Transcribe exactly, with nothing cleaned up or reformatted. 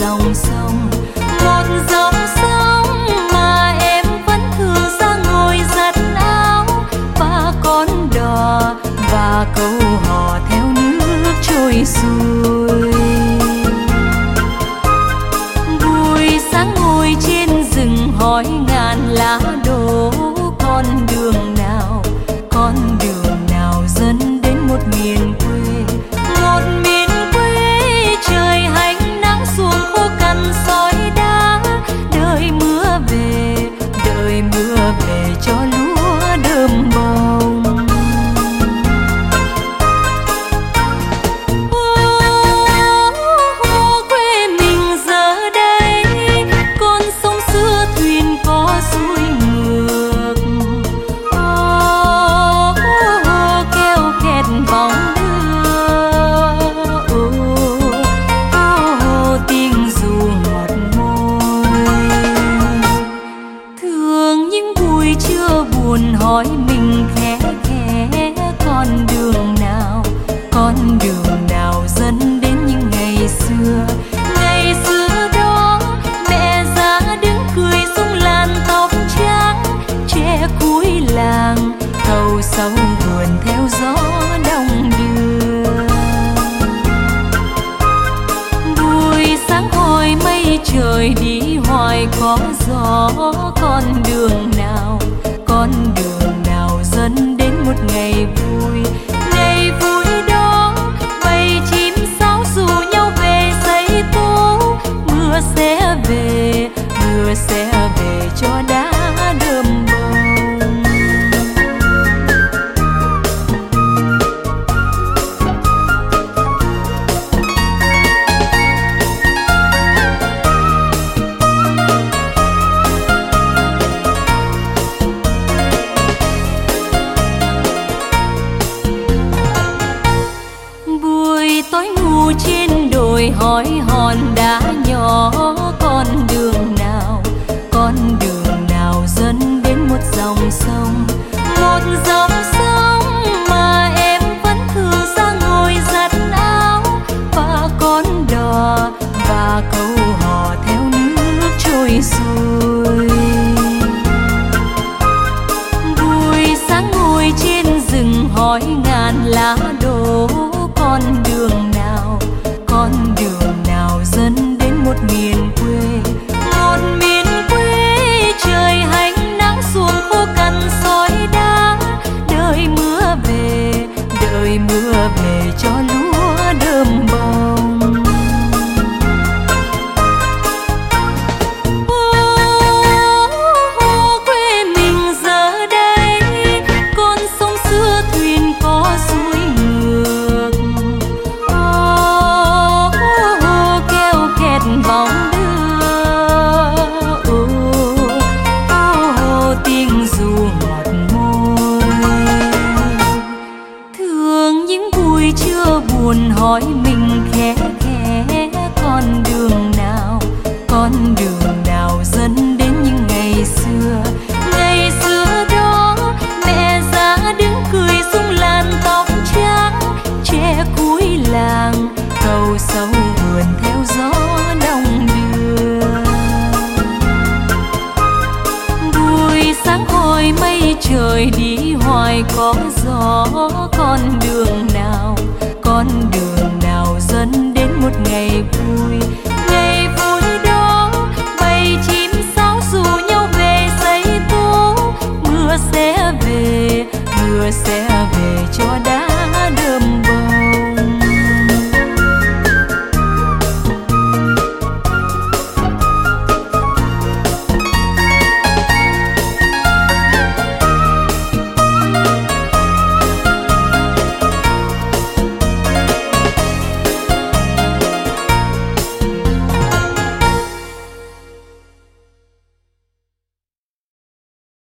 dòng sông, một dòng sông mà em vẫn thường ra ngồi giặt áo, và con đò và câu hò theo nước trôi xuôi. Buổi sáng ngồi trên rừng hỏi ngàn lá đổ, con đường nào, con đường nào dẫn đến một miền quê, một miền quê trời hanh nắng xuống khô cằn sỏi đá. Đợi mưa về, đợi mưa về cho lúa đơm bông. Quê mình giờ đây con sông xưa thuyền có xuôi ngược, keo kẹt bóng đưa, tiếng ru ngọt môi. Thường những buổi trưa buồn hỏi mình khẽ khẽ, con đường nào, con đường nào dẫn đến những ngày xưa. Ngày xưa đó mẹ già đứng cười rung làn tóc trắng, trẻ cuối làng cầu sau vườn theo gió đông đưa. Buổi sáng hỏi mây trời đi hoài có gió, con đường nào, con đường nào dẫn đến một ngày vui. Ngày vui đó bầy chim sáo rủ nhau về xây tố, mưa sẽ về, mưa sẽ về cho đá đơm bông. Buổi tối ngủ trên đồi hỏi hòn đá nhỏ, con đường nào, con đường nào dẫn đến một dòng sông, một dòng sông mà em vẫn thường ra ngồi giặt áo, và con đò và câu hò theo nước trôi xuôi. Buổi sáng ngồi trên rừng hỏi ngàn lá đổ, con đường nào, con đường nào dẫn đến một miền quê, một miền quê trời hanh nắng xuống khô cằn sỏi đá. Đợi mưa về, đợi mưa về cho lúa đơm bông. Quê mình giờ đây con sông xưa thuyền có xuôi ngược, keo kẹt bóng đưa, tiếng ru ngọt môi. Thường những buổi trưa buồn hỏi mình khẽ khẽ, con đường nào, con đường nào dẫn đến những ngày xưa. Ngày xưa đó mẹ già đứng cười rung làn tóc trắng, trẻ cuối làng cầu sau vườn theo gió đông đưa. Buổi sáng hỏi mây trời đi hoài có gió, con đường nào, con đường nào dẫn đến một ngày vui. Ngày vui đó bầy chim sáo rủ nhau về xây tố, mưa sẽ về, mưa sẽ về cho đá đơm bông.